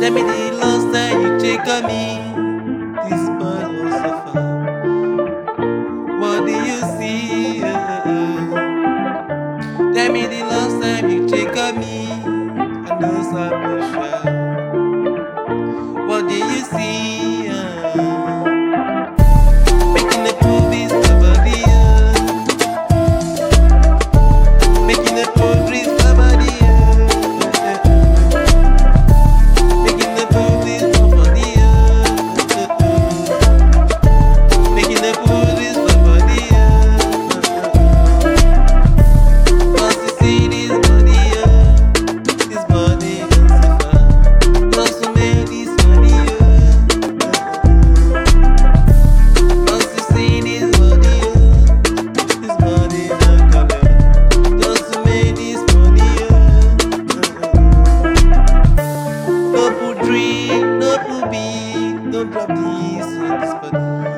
Tell me the last time you check on me. This boy will suffer. What do you see? Tell me the last time you check on me. I know some pressure. What do you see? Making the movies nobody. Making the movies nobody. Making the movies nobody. Making the movies nobody. Once you see this body can suffer. Lost so many money. Once you see this body not color. Lost so many money. No put drink, no put beat, no drop this on this body.